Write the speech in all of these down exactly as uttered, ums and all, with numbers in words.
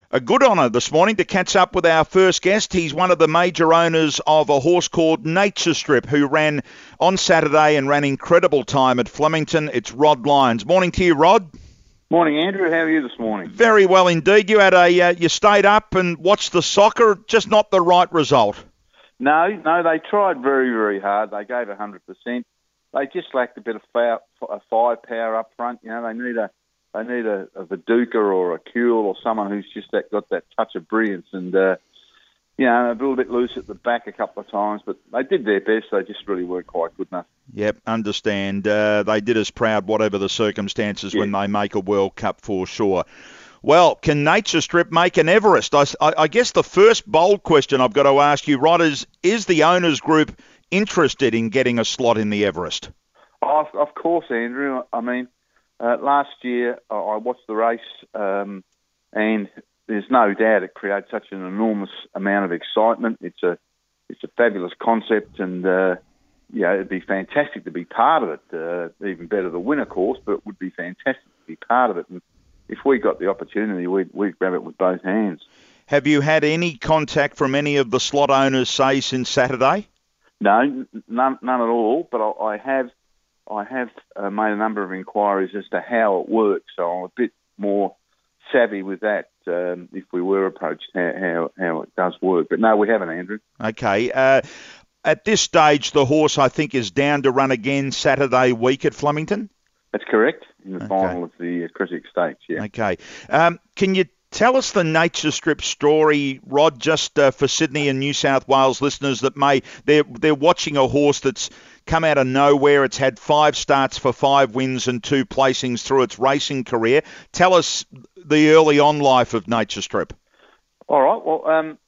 A good honour this morning to catch up with our first guest. He's one of the major owners of a horse called Nature Strip, who ran on Saturday and ran incredible time at Flemington. It's Rod Lyons. Morning to you, Rod. Morning, Andrew. How are you this morning? Very well indeed. You had a uh, you stayed up and watched the soccer, just not the right result. No, no, they tried very, very hard. They gave one hundred percent. They just lacked a bit of fire, firepower up front. You know, they need a They need a, a Viduka or a Kuhl or someone who's just that, got that touch of brilliance. And, uh, you know, a little bit loose at the back a couple of times, but they did their best. They just really weren't quite good enough. Yep, understand. Uh, they did us proud, whatever the circumstances, yeah, when they make a World Cup for sure. Well, can Nature Strip make an Everest? I, I guess the first bold question I've got to ask you, Rod, is, is the owners group interested in getting a slot in the Everest? Oh, of course, Andrew. I mean, Uh, last year, I watched the race, um, and there's no doubt it creates such an enormous amount of excitement. It's a it's a fabulous concept, and uh, yeah, it'd be fantastic to be part of it. Uh, even better to win, of course, but it would be fantastic to be part of it. And if we got the opportunity, we'd, we'd grab it with both hands. Have you had any contact from any of the slot owners, say, since Saturday? No, none, none at all. But I, I have. I have uh, made a number of inquiries as to how it works, so I'm a bit more savvy with that um, if we were approached, how, how, how it does work. But no, we haven't, Andrew. Okay. Uh, at this stage, the horse, I think, is down to run again Saturday week at Flemington? That's correct, in the okay. final of the uh, Crescent Stakes, yeah. Okay. Um, can you tell us the Nature Strip story, Rod, just uh, for Sydney and New South Wales listeners that may, they're, they're watching a horse that's come out of nowhere. It's had five starts for five wins and two placings through its racing career. Tell us the early on life of Nature Strip. All right. Well, um,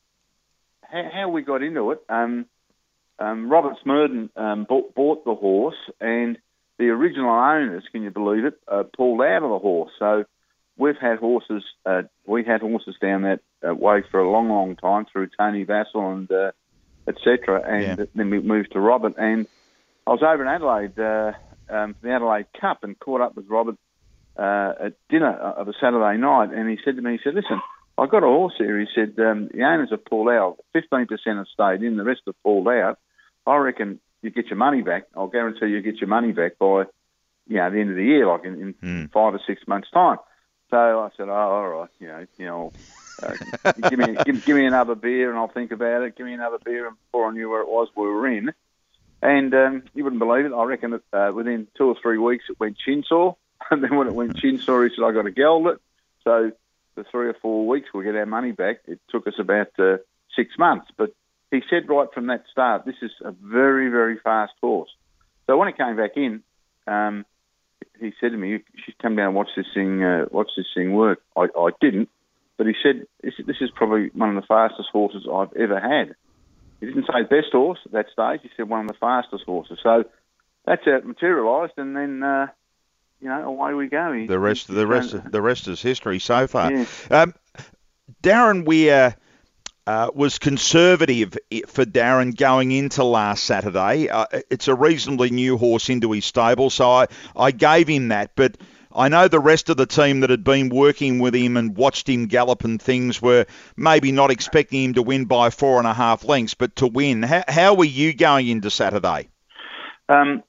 how, how we got into it, um, um, Robert Smurden um, bought, bought the horse, and the original owners, can you believe it, uh, pulled out of the horse. So we've had horses, uh, we had horses down that uh, way for a long, long time through Tony Vassell and uh, et cetera, and yeah. then we moved to Robert. And I was over in Adelaide uh, um, for the Adelaide Cup and caught up with Robert uh, at dinner of a Saturday night, and he said to me, he said, listen, I've got a horse here. He said, um, the owners have pulled out. fifteen percent have stayed in, the rest have pulled out. I reckon you get your money back. I'll guarantee you get your money back by, you know, the end of the year, like in, in mm. five or six months' time. So I said, oh, all right, you know, you know, uh, give me give, give me another beer and I'll think about it. Give me another beer, and before I knew where it was, we were in. And um, you wouldn't believe it. I reckon that uh, within two or three weeks it went chin sore, and then when it went chin sore, he said, I got to geld it. So for three or four weeks we get our money back. It took us about uh, six months, but he said right from that start, this is a very, very fast horse. So when it came back in, um, he said to me, "You should come down and watch this thing. Uh, watch this thing work." I, I didn't, but he said, "This, this is probably one of the fastest horses I've ever had." He didn't say best horse at that stage. He said one of the fastest horses. So that's how it materialised, and then uh, you know away we go. He, the rest, the rest, uh, the rest is history so far. Yeah. Um, Darren Weir uh, was conservative for Darren going into last Saturday. Uh, it's a reasonably new horse into his stable, so I, I gave him that. But I know the rest of the team that had been working with him and watched him gallop and things were maybe not expecting him to win by four and a half lengths, but to win. How, how were you going into Saturday? Um,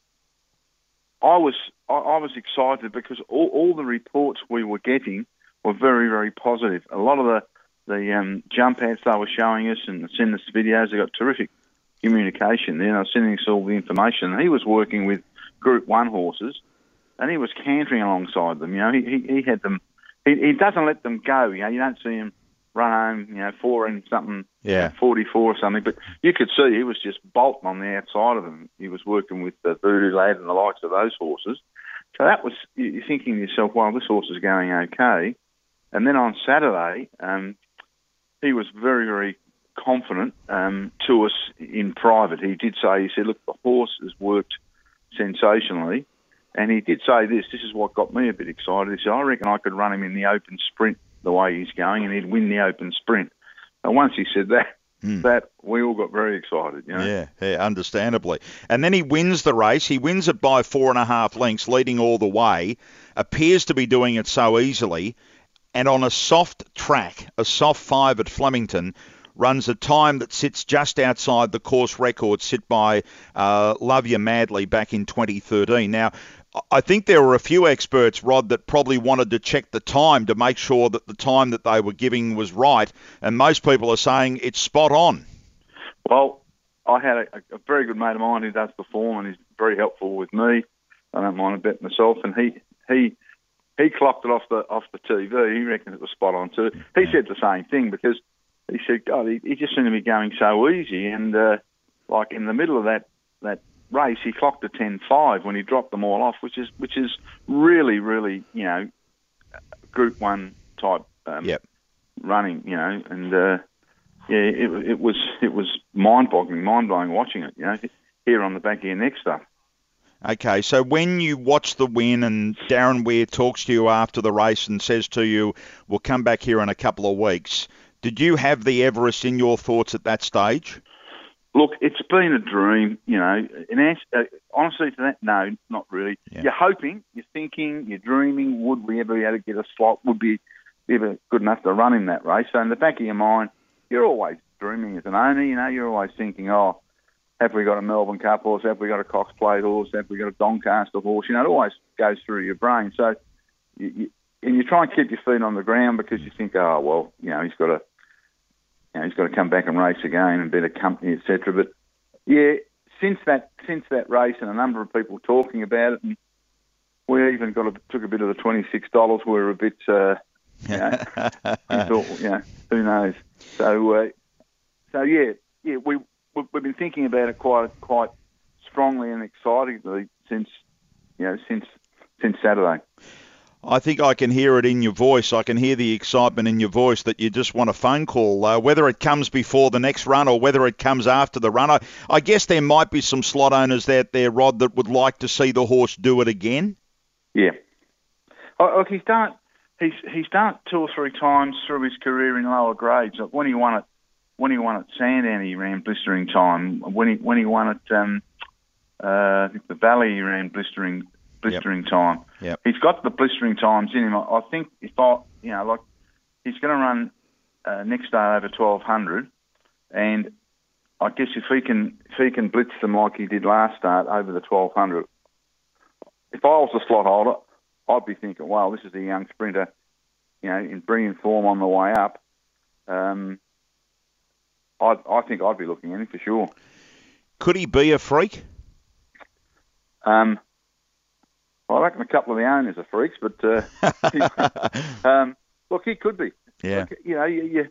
I was I, I was excited because all, all the reports we were getting were very, very positive. A lot of the The um, jump ads they were showing us and sending us videos, they got terrific communication there. They were sending us all the information. And he was working with Group One horses, and he was cantering alongside them. You know, he he, he had them. He, he doesn't let them go. You know, you don't see him run home. You know, four and something, yeah, forty-four or something. But you could see he was just bolting on the outside of them. He was working with the Voodoo Lad and the likes of those horses. So that was you're thinking to yourself, well, this horse is going okay. And then on Saturday, um, he was very, very confident um, to us in private. He did say, he said, look, the horse has worked sensationally. And he did say this, this is what got me a bit excited. He said, I reckon I could run him in the open sprint the way he's going, and he'd win the open sprint. And once he said that, mm. that we all got very excited. You know? Yeah, yeah, understandably. And then he wins the race. He wins it by four and a half lengths, leading all the way. Appears to be doing it so easily. and on a soft track, a soft five at Flemington, runs a time that sits just outside the course record set by uh, Love You Madly back in twenty thirteen. Now, I think there were a few experts, Rod, that probably wanted to check the time to make sure that the time that they were giving was right, and most people are saying it's spot on. Well, I had a, a very good mate of mine who does the form, and he's very helpful with me. I don't mind a bet myself, and he he he clocked it off the off the T V. He reckoned it was spot on too. He yeah. said the same thing because he said, God, he, he just seemed to be going so easy, and uh, like in the middle of that that. race, he clocked a ten five when he dropped them all off, which is which is really, really, you know, Group One type um, yep. running, you know, and uh, yeah, it, it was it was mind-boggling, mind-blowing watching it, you know, here on the back of your neck stuff. Okay, so when you watch the win and Darren Weir talks to you after the race and says to you, we'll come back here in a couple of weeks, did you have the Everest in your thoughts at that stage? Look, it's been a dream, you know. In answer, uh, honestly, to that, no, not really. Yeah. You're hoping, you're thinking, you're dreaming. Would we ever be able to get a slot? Would we be ever good enough to run in that race? So in the back of your mind, you're always dreaming as an owner. You know, you're always thinking, oh, have we got a Melbourne Cup horse? Have we got a Cox Plate horse? Have we got a Doncaster horse? You know, it always goes through your brain. So, you, you, and you try and keep your feet on the ground because you think, oh, well, you know, he's got to. You know, he's got to come back and race again and better company, et cetera. But yeah, since that since that race and a number of people talking about it, and we even got a, took a bit of the twenty-six dollars. We were a bit, uh, you know, we thought, you know, who knows? So, uh, so yeah, yeah, we we've been thinking about it quite quite strongly and excitedly since you know since since Saturday. I think I can hear it in your voice. I can hear the excitement in your voice that you just want a phone call, uh, whether it comes before the next run or whether it comes after the run. I, I guess there might be some slot owners out there, Rod, that would like to see the horse do it again. Yeah. Oh, look, he's done it. He's he's done it two or three times through his career in lower grades. Like when he won it, when he won at Sandown, he ran blistering time. When he when he won at um, uh, the Valley, he ran blistering. blistering yep. time. Yep. He's got the blistering times in him. I think if I, you know, like he's going to run uh, next day over twelve hundred, and I guess if he can if he can blitz them like he did last start over the twelve hundred, if I was a slot holder, I'd be thinking, wow, this is a young sprinter, you know, in brilliant form on the way up. Um, I I think I'd be looking at him for sure. Could he be a freak? Um. I reckon a couple of the owners are freaks, but uh, um, look, he could be. Yeah. Look, you know, you, you,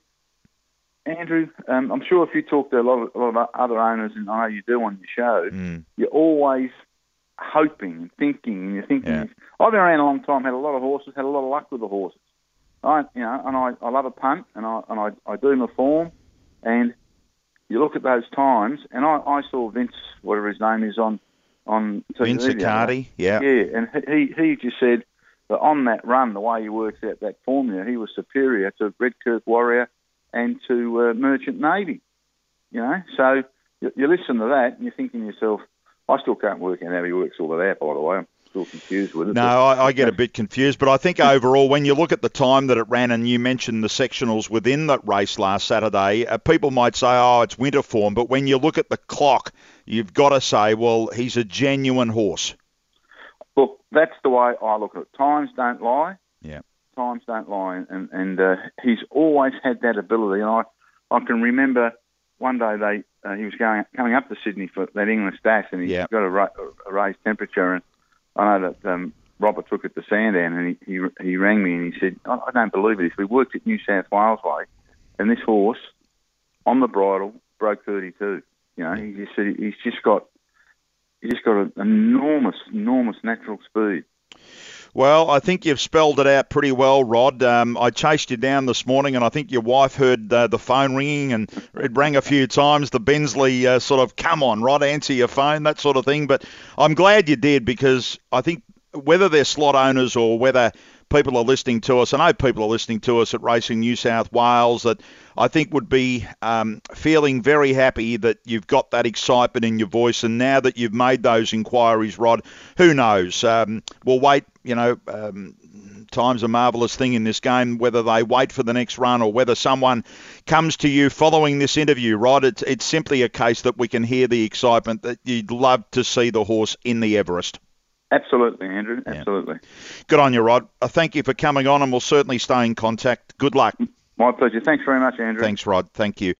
Andrew, um, I'm sure if you talk to a lot of, a lot of other owners, and I know you do on your show, mm. you're always hoping and thinking, and you're thinking. Yeah. I've been around a long time, had a lot of horses, had a lot of luck with the horses. I, you know, and I, I love a punt, and I and I, I do my form, and you look at those times, and I, I saw Vince, whatever his name is, on. On Vince Accardi, yeah. Yeah, and he he just said that on that run, the way he works out that formula, he was superior to Redkirk Warrior and to uh, Merchant Navy. You know, so you, you listen to that and you're thinking to yourself, I still can't work out how he works all of that, by the way. I'm still confused with it. No, I, I get a bit confused, but I think overall, when you look at the time that it ran, and you mentioned the sectionals within that race last Saturday, uh, people might say, oh, it's winter form, but when you look at the clock, you've got to say, well, he's a genuine horse. Look, that's the way I look at it. Times don't lie. Yeah. Times don't lie, and and uh, he's always had that ability. And I, I can remember one day they uh, he was going coming up to Sydney for that English Dash, and he yeah. got a, ra- a raised temperature. And I know that um, Robert took it to Sandown, and he, he he rang me and he said, I, I don't believe it. We worked at New South Wales way, and this horse on the bridle broke thirty-two. You know, he just said he's just got he's just got an enormous, enormous natural speed. Well, I think you've spelled it out pretty well, Rod. Um, I chased you down this morning, and I think your wife heard uh, the phone ringing, and it rang a few times. The Bensley uh, sort of, come on, Rod, answer your phone, that sort of thing. But I'm glad you did, because I think whether they're slot owners or whether people are listening to us, I know people are listening to us at Racing New South Wales that I think would be um, feeling very happy that you've got that excitement in your voice. And now that you've made those inquiries, Rod, who knows? Um, we'll wait, you know, um, time's a marvellous thing in this game, whether they wait for the next run or whether someone comes to you following this interview, Rod. It's, it's simply a case that we can hear the excitement that you'd love to see the horse in the Everest. Absolutely, Andrew. Absolutely. Yeah. Good on you, Rod. I thank you for coming on, and we'll certainly stay in contact. Good luck. My pleasure. Thanks very much, Andrew. Thanks, Rod. Thank you.